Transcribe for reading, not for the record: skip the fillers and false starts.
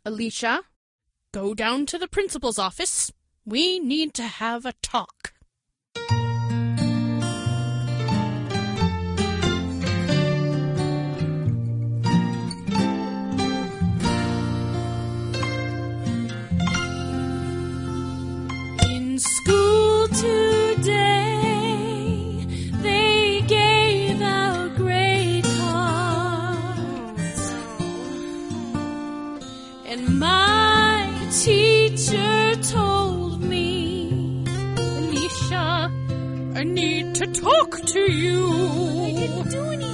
Alicia, go down to the principal's office. We need to have a talk. In school today, they gave out grade cards, and my teacher told me, Alicia, I need to talk to you.